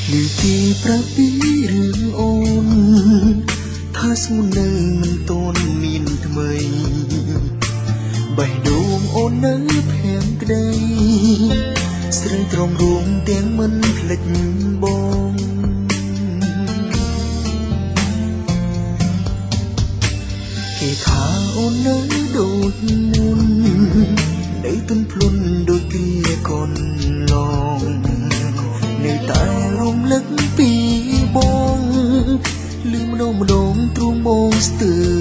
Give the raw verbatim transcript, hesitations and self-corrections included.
ឮគេប្រាប់ពីរឿងអូនថាស្មុននៅមិនតន់មានថ្មីបេះដូងអូននៅភាំងក្ដីស្រីត្រង់រងទាំងមិនភ្លេចបងគេថាអូននៅដូចមុននៅទន់ភ្លន់ដូចគ្រាកូនឡងនៅតែរំលឹកពីបងលឺម្ដងម្ដងទ្រូងបងស្ទើរ